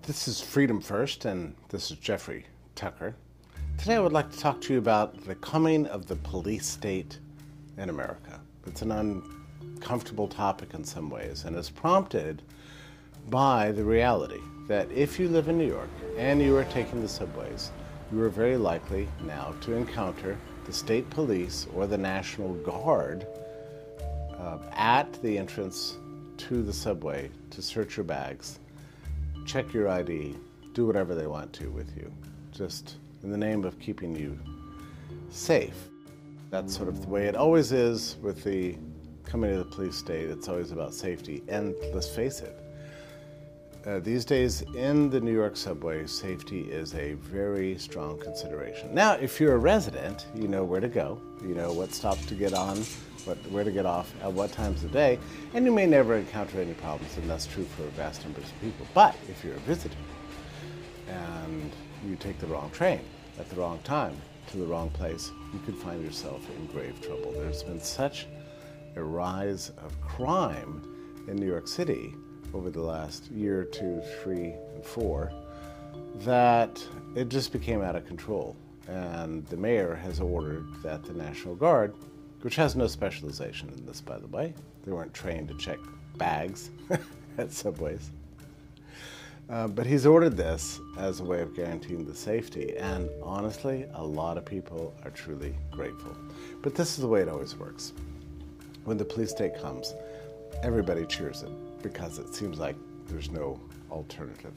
This is Freedom First, and this is Jeffrey Tucker. Today I would like to talk to you about the coming of the police state in America. It's an uncomfortable topic in some ways, and it's prompted by the reality that if you live in New York and you are taking the subways, you are very likely now to encounter the state police or the National Guard at the entrance to the subway to search your bags, check your ID, do whatever they want to with you, just in the name of keeping you safe. That's sort of the way it always is with the coming of the police state. It's always about safety. And let's face it, these days in the New York subway, safety is a very strong consideration. Now, if you're a resident, you know where to go, you know what stops to get on, where to get off at what times of day, and you may never encounter any problems, and that's true for vast numbers of people. But if you're a visitor and you take the wrong train at the wrong time to the wrong place, you could find yourself in grave trouble. There's been such a rise of crime in New York City over the last year, 2, 3, and 4, that it just became out of control. And the mayor has ordered that the National Guard, which has no specialization in this, by the way. They weren't trained to check bags at subways. But he's ordered this as a way of guaranteeing the safety. And honestly, a lot of people are truly grateful. But this is the way it always works. When the police state comes, everybody cheers it because it seems like there's no alternative.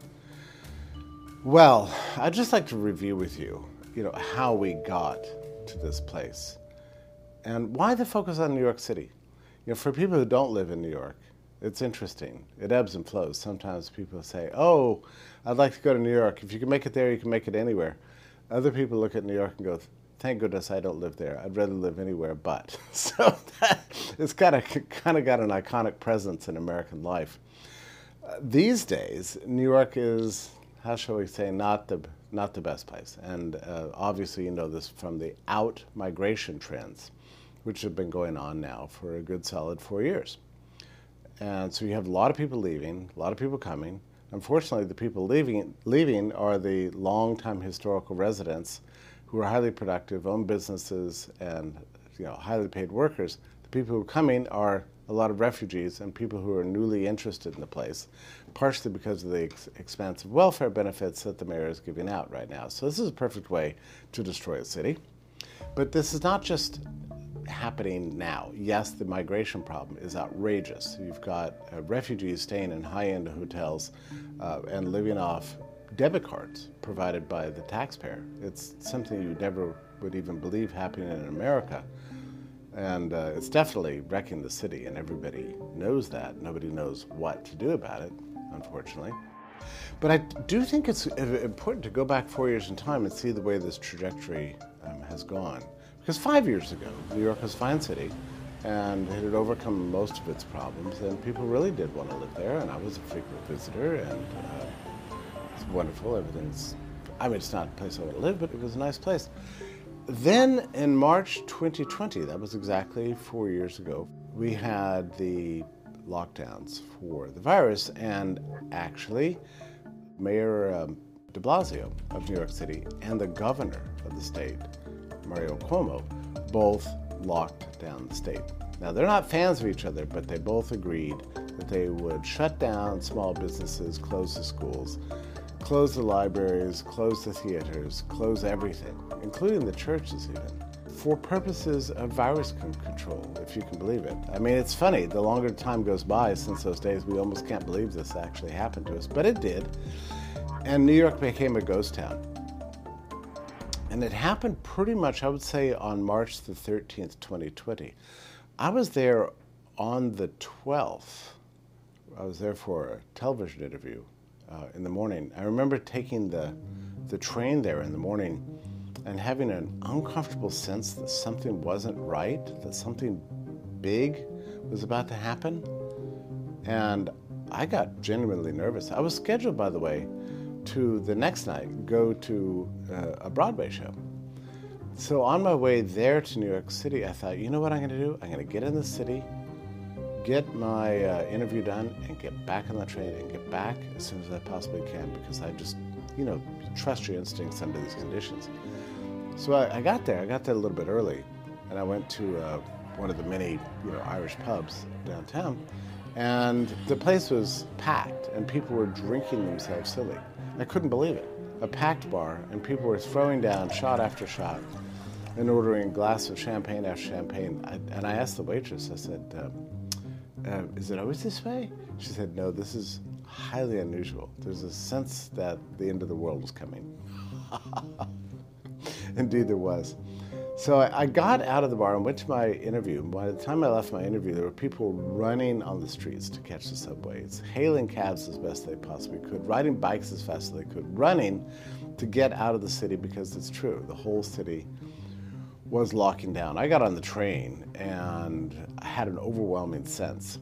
Well, I'd just like to review with you, how we got to this place. And why the focus on New York City? For people who don't live in New York, it's interesting. It ebbs and flows. Sometimes people say, oh, I'd like to go to New York. If you can make it there, you can make it anywhere. Other people look at New York and go, thank goodness I don't live there. I'd rather live anywhere but. So it's kind of got an iconic presence in American life. These days, New York is, how shall we say, not the best place. And obviously you know this from the out-migration trends, which have been going on now for a good solid 4 years. And so you have a lot of people leaving, a lot of people coming. Unfortunately, the people leaving are the long-time historical residents who are highly productive, own businesses, and highly paid workers. The people who are coming are a lot of refugees and people who are newly interested in the place, partially because of the expansive welfare benefits that the mayor is giving out right now. So this is a perfect way to destroy a city. But this is not just happening now. Yes, the migration problem is outrageous. You've got refugees staying in high-end hotels and living off debit cards provided by the taxpayer. It's something you never would even believe happening in America. And it's definitely wrecking the city, and everybody knows that. Nobody knows what to do about it, unfortunately. But I do think it's important to go back 4 years in time and see the way this trajectory has gone. Because 5 years ago, New York was a fine city, and it had overcome most of its problems, and people really did want to live there, and I was a frequent visitor, and it's wonderful. It's not a place I want to live, but it was a nice place. Then in March 2020, that was exactly 4 years ago, we had the lockdowns for the virus, and actually Mayor de Blasio of New York City and the governor of the state, Mario Cuomo, both locked down the state. Now, they're not fans of each other, but they both agreed that they would shut down small businesses, close the schools, close the libraries, close the theaters, close everything, including the churches even, for purposes of virus control, if you can believe it. I mean, it's funny. The longer time goes by since those days, we almost can't believe this actually happened to us, but it did. And New York became a ghost town. And it happened pretty much, I would say, on March the 13th, 2020. I was there on the 12th. I was there for a television interview in the morning. I remember taking the train there in the morning and having an uncomfortable sense that something wasn't right, that something big was about to happen. And I got genuinely nervous. I was scheduled, by the way, to the next night go to a Broadway show. So on my way there to New York City, I thought, you know what I'm going to do? I'm going to get in the city, get my interview done and get back on the train and get back as soon as I possibly can, because I just, trust your instincts under these conditions. So I got there a little bit early, and I went to one of the many, Irish pubs downtown, and the place was packed, and people were drinking themselves silly. I couldn't believe it. A packed bar, and people were throwing down shot after shot and ordering glass of champagne after champagne. And I asked the waitress, I said, is it always this way? She said, no, this is highly unusual. There's a sense that the end of the world is coming. Indeed there was. So I got out of the bar and went to my interview. By the time I left my interview, there were people running on the streets to catch the subways, hailing cabs as best they possibly could, riding bikes as fast as they could, running to get out of the city, because it's true, the whole city was locking down. I got on the train and I had an overwhelming sense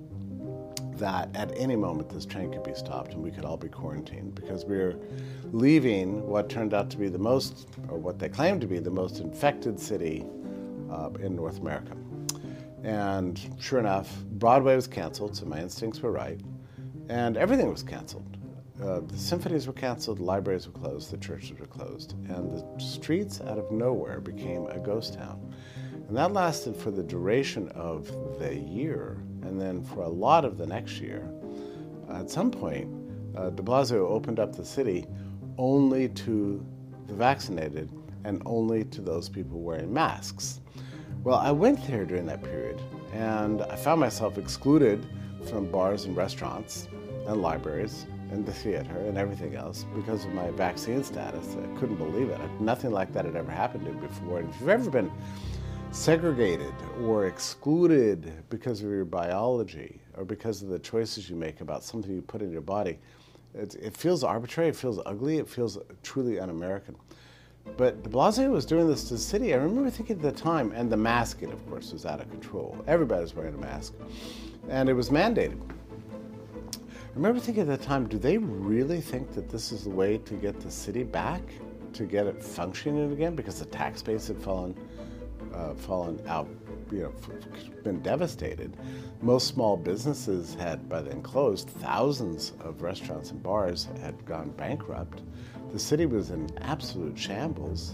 that at any moment this train could be stopped and we could all be quarantined, because we were leaving what turned out to be the most, or what they claimed to be the most infected city in North America. And sure enough, Broadway was canceled, so my instincts were right, and everything was canceled. The symphonies were canceled, the libraries were closed, the churches were closed, and the streets out of nowhere became a ghost town. And that lasted for the duration of the year, and then for a lot of the next year. At some point, de Blasio opened up the city only to the vaccinated and only to those people wearing masks. Well, I went there during that period, and I found myself excluded from bars and restaurants and libraries and the theater and everything else because of my vaccine status. I couldn't believe it. Nothing like that had ever happened to me before. And if you've ever been segregated or excluded because of your biology or because of the choices you make about something you put in your body, it feels arbitrary, it feels ugly, it feels truly un-American. But de Blasio was doing this to the city. I remember thinking at the time, and the masking, of course, was out of control. Everybody was wearing a mask, and it was mandated. I remember thinking at the time, do they really think that this is the way to get the city back, to get it functioning again? Because the tax base had fallen out, been devastated. Most small businesses had by then closed. Thousands of restaurants and bars had gone bankrupt. The city was in absolute shambles.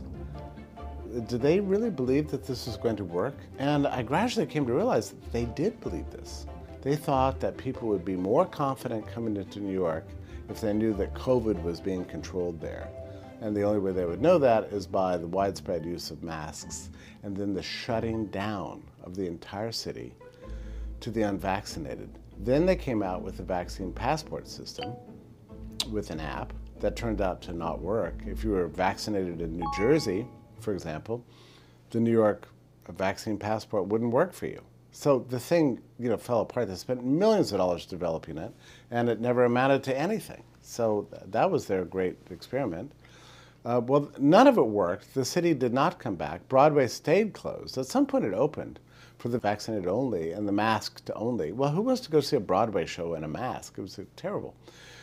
Did they really believe that this was going to work? And I gradually came to realize that they did believe this. They thought that people would be more confident coming into New York if they knew that COVID was being controlled there. And the only way they would know that is by the widespread use of masks and then the shutting down of the entire city to the unvaccinated. Then they came out with the vaccine passport system with an app that turned out to not work. If you were vaccinated in New Jersey, for example, the New York vaccine passport wouldn't work for you. So the thing, fell apart. They spent millions of dollars developing it, and it never amounted to anything. So that was their great experiment. Well, none of it worked. The city did not come back. Broadway stayed closed. At some point it opened for the vaccinated only and the masked only. Well, who wants to go see a Broadway show in a mask? It was terrible.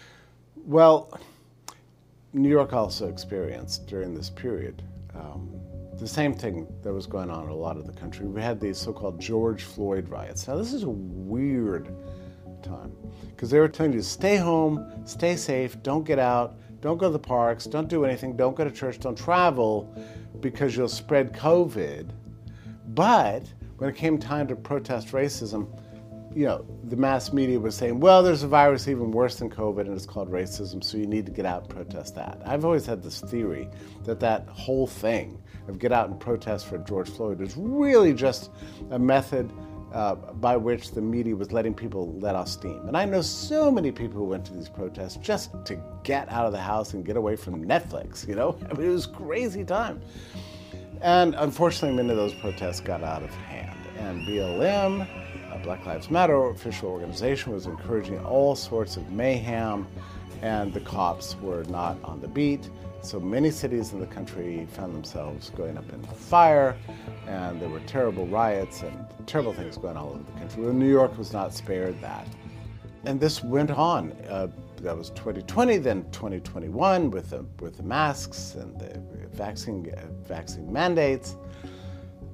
Well, New York also experienced during this period the same thing that was going on in a lot of the country. We had these so-called George Floyd riots. Now, this is a weird time because they were telling you to stay home, stay safe, don't get out, don't go to the parks, don't do anything, don't go to church, don't travel because you'll spread COVID. But when it came time to protest racism, the mass media was saying, well, there's a virus even worse than COVID, and it's called racism, so you need to get out and protest that. I've always had this theory that whole thing of get out and protest for George Floyd is really just a method by which the media was letting people let off steam. And I know so many people who went to these protests just to get out of the house and get away from Netflix, I mean, it was a crazy time. And unfortunately, many of those protests got out of hand. And BLM, Black Lives Matter official organization, was encouraging all sorts of mayhem, and the cops were not on the beat. So many cities in the country found themselves going up in fire, and there were terrible riots and terrible things going all over the country. Well, New York was not spared that. And this went on. That was 2020, then 2021 with the masks and the vaccine mandates.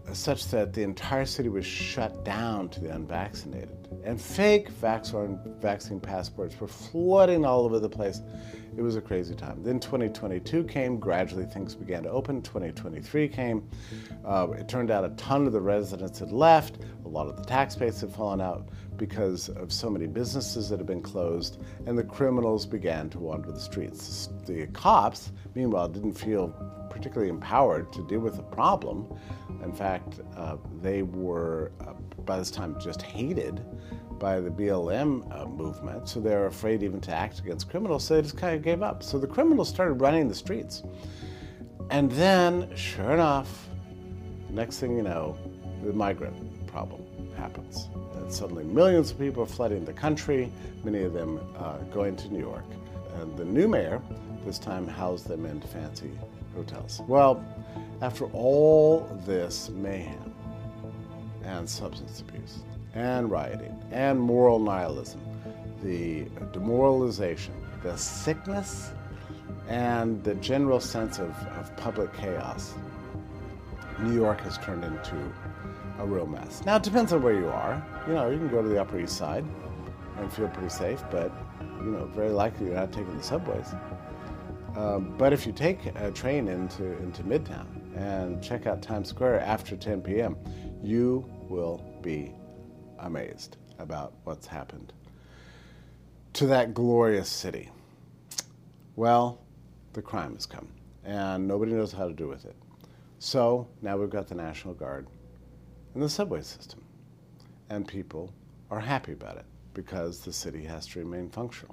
such that the entire city was shut down to the unvaccinated. And fake vaccine passports were flooding all over the place. It was a crazy time. Then 2022 came, gradually things began to open. 2023 came. It turned out a ton of the residents had left. A lot of the tax base had fallen out because of so many businesses that had been closed, and the criminals began to wander the streets. The cops, meanwhile, didn't feel particularly empowered to deal with the problem. In fact, they were, by this time, just hated by the BLM movement, so they were afraid even to act against criminals, so they just kind of gave up. So the criminals started running the streets. And then, sure enough, next thing you know, the migrant problem happens. And suddenly millions of people are flooding the country, many of them going to New York. And the new mayor, this time, housed them in fancy hotels. Well, after all this mayhem and substance abuse and rioting and moral nihilism, the demoralization, the sickness, and the general sense of public chaos, New York has turned into a real mess. Now, it depends on where you are. You know, you can go to the Upper East Side and feel pretty safe, but, you know, very likely you're not taking the subways. But if you take a train into Midtown and check out Times Square after 10 p.m., you will be amazed about what's happened to that glorious city. Well, the crime has come, and nobody knows how to do with it. So now we've got the National Guard and the subway system, and people are happy about it because the city has to remain functional.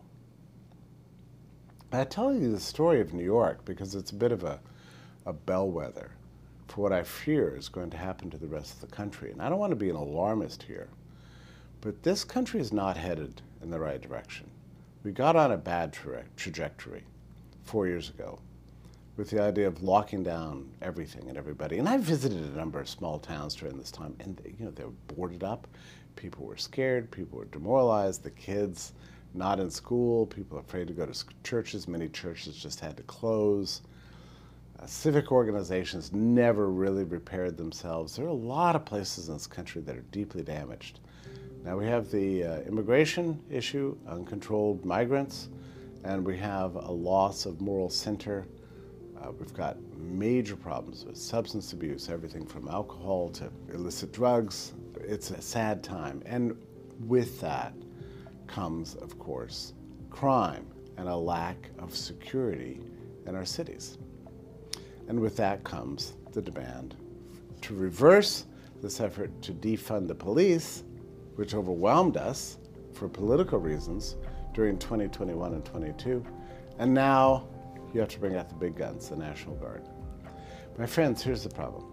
I tell you the story of New York because it's a bit of a bellwether for what I fear is going to happen to the rest of the country. And I don't want to be an alarmist here, but this country is not headed in the right direction. We got on a bad trajectory 4 years ago with the idea of locking down everything and everybody. And I visited a number of small towns during this time, and they were boarded up. People were scared. People were demoralized. The kids not in school. People afraid to go to churches. Many churches just had to close. Civic organizations never really repaired themselves. There are a lot of places in this country that are deeply damaged. Now we have the immigration issue, uncontrolled migrants, and we have a loss of moral center. We've got major problems with substance abuse, everything from alcohol to illicit drugs. It's a sad time. And with that comes, of course, crime and a lack of security in our cities. And with that comes the demand to reverse this effort to defund the police, which overwhelmed us for political reasons during 2021 and 22. And now you have to bring out the big guns, the National Guard. My friends, here's the problem.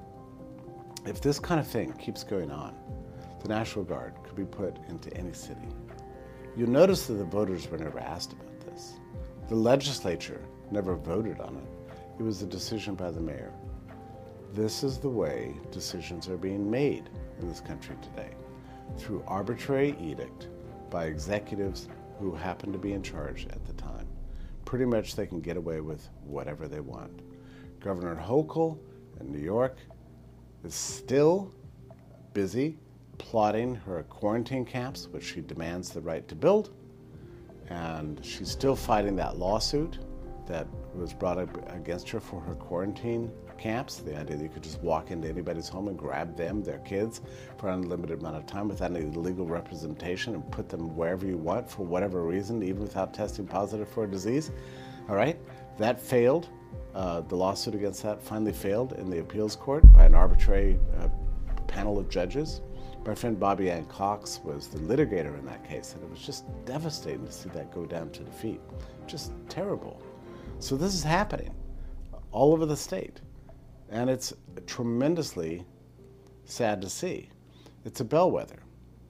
If this kind of thing keeps going on, the National Guard could be put into any city. You'll notice that the voters were never asked about this. The legislature never voted on it. It was a decision by the mayor. This is the way decisions are being made in this country today, through arbitrary edict by executives who happen to be in charge at the time. Pretty much they can get away with whatever they want. Governor Hochul in New York is still busy plotting her quarantine camps, which she demands the right to build, and she's still fighting that lawsuit that was brought up against her for her quarantine camps, the idea that you could just walk into anybody's home and grab them, their kids, for an unlimited amount of time without any legal representation and put them wherever you want for whatever reason, even without testing positive for a disease. All right, that failed. The lawsuit against that finally failed in the appeals court by an arbitrary panel of judges. My friend Bobby Ann Cox was the litigator in that case, and it was just devastating to see that go down to defeat. Just terrible. So this is happening all over the state, and it's tremendously sad to see. It's a bellwether.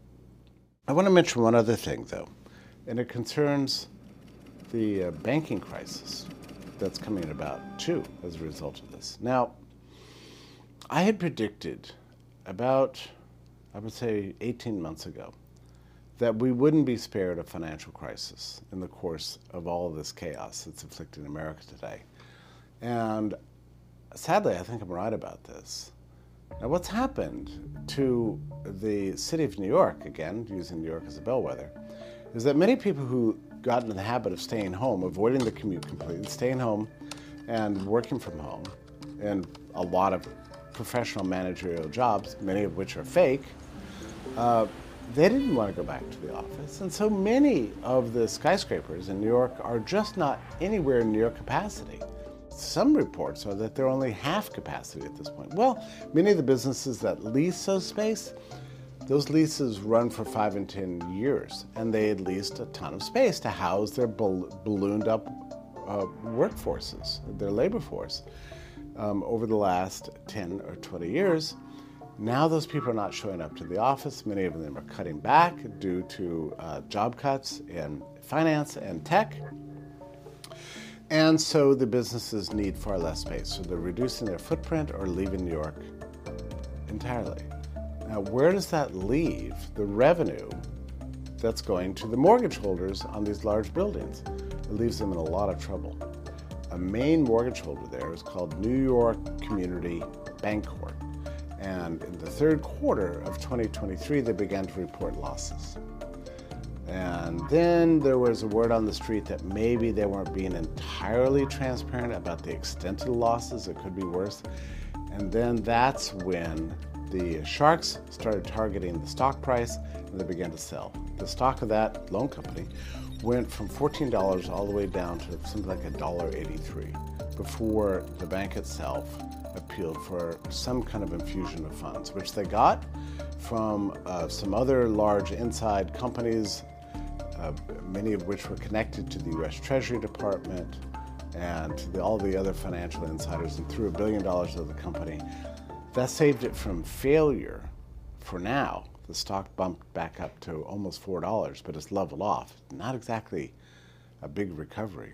I want to mention one other thing, though, and it concerns the banking crisis that's coming about, too, as a result of this. Now, I had predicted about, I would say, 18 months ago, that we wouldn't be spared a financial crisis in the course of all of this chaos that's afflicting America today. And sadly, I think I'm right about this. Now, what's happened to the city of New York, again, using New York as a bellwether, is that many people who got into the habit of staying home, avoiding the commute completely, staying home and working from home, and a lot of professional managerial jobs, many of which are fake, they didn't want to go back to the office. And so many of the skyscrapers in New York are just not anywhere near capacity. Some reports are that they're only half capacity at this point. Well, many of the businesses that lease those space, those leases run for 5 and 10 years, and they had leased a ton of space to house their ballooned up workforces, their labor force, over the last 10 or 20 years. Now those people are not showing up to the office. Many of them are cutting back due to job cuts in finance and tech. And so the businesses need far less space. So they're reducing their footprint or leaving New York entirely. Now, where does that leave the revenue that's going to the mortgage holders on these large buildings? It leaves them in a lot of trouble. A main mortgage holder there is called New York Community Bancorp. And in the third quarter of 2023, they began to report losses. And then there was a word on the street that maybe they weren't being entirely transparent about the extent of the losses. It could be worse. And then that's when the sharks started targeting the stock price, and they began to sell. The stock of that loan company went from $14 all the way down to something like $1.83 before the bank itself appealed for some kind of infusion of funds, which they got from some other large inside companies, many of which were connected to the U.S. Treasury Department and to all the other financial insiders, and threw $1 billion of the company. That saved it from failure for now. The stock bumped back up to almost $4, but it's leveled off. Not exactly a big recovery.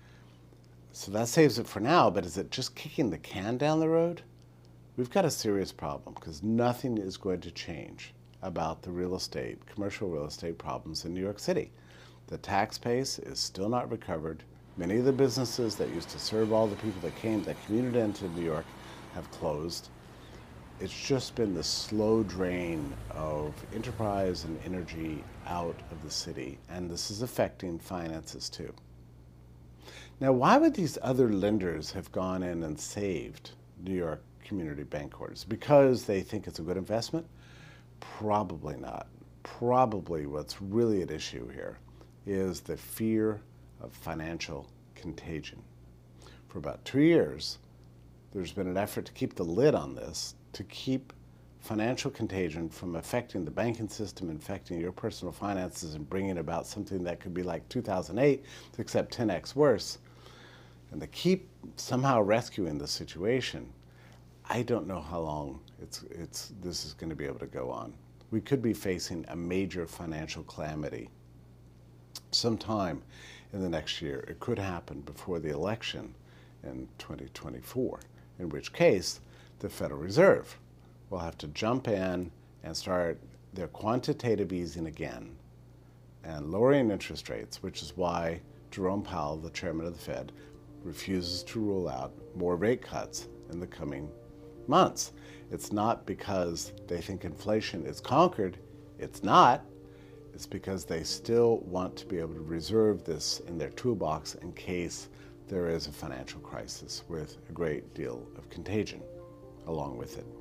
So that saves it for now, but is it just kicking the can down the road? We've got a serious problem because nothing is going to change about the real estate, commercial real estate problems in New York City. The tax base is still not recovered. Many of the businesses that used to serve all the people that commuted into New York have closed. It's just been the slow drain of enterprise and energy out of the city, and this is affecting finances too. Now, why would these other lenders have gone in and saved New York Community Bancorp? Because they think it's a good investment? Probably not. Probably what's really at issue here is the fear of financial contagion. For about 2 years, there's been an effort to keep the lid on this, to keep financial contagion from affecting the banking system, infecting your personal finances, and bringing about something that could be like 2008, except 10x worse. And to keep somehow rescuing the situation, I don't know how long this is going to be able to go on. We could be facing a major financial calamity sometime in the next year. It could happen before the election in 2024, in which case the Federal Reserve will have to jump in and start their quantitative easing again and lowering interest rates, which is why Jerome Powell, the chairman of the Fed, refuses to rule out more rate cuts in the coming months. It's not because they think inflation is conquered. It's not. It's because they still want to be able to reserve this in their toolbox in case there is a financial crisis with a great deal of contagion along with it.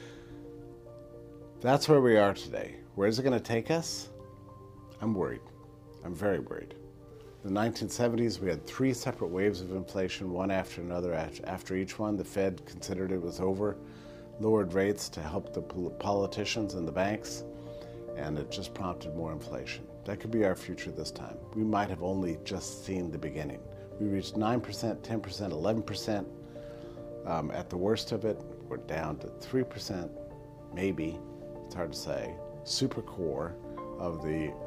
That's where we are today. Where is it going to take us? I'm worried. I'm very worried. In the 1970s, we had 3 separate waves of inflation, one after another. After each one, the Fed considered it was over, lowered rates to help the politicians and the banks, and it just prompted more inflation. That could be our future this time. We might have only just seen the beginning. We reached 9%, 10%, 11%. At the worst of it, we're down to 3%, maybe. It's hard to say. Super core of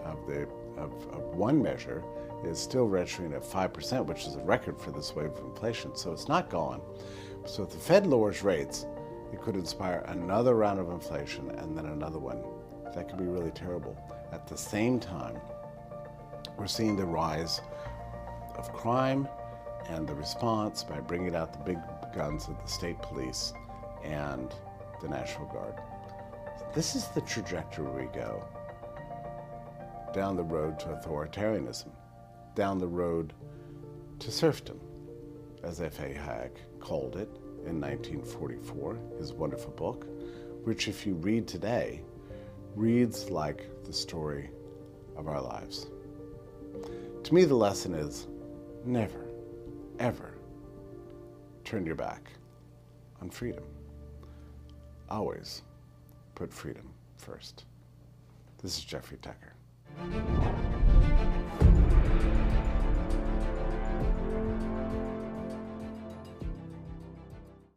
one measure is still registering at 5%, which is a record for this wave of inflation. So it's not gone. So if the Fed lowers rates, it could inspire another round of inflation and then another one. That could be really terrible. At the same time, we're seeing the rise of crime and the response by bringing out the big guns of the state police and the National Guard. This is the trajectory we go. Down the road to authoritarianism, down the road to serfdom, as F.A. Hayek called it in 1944, his wonderful book, which if you read today, reads like the story of our lives. To me, the lesson is never, ever turn your back on freedom. Always put freedom first. This is Jeffrey Tucker.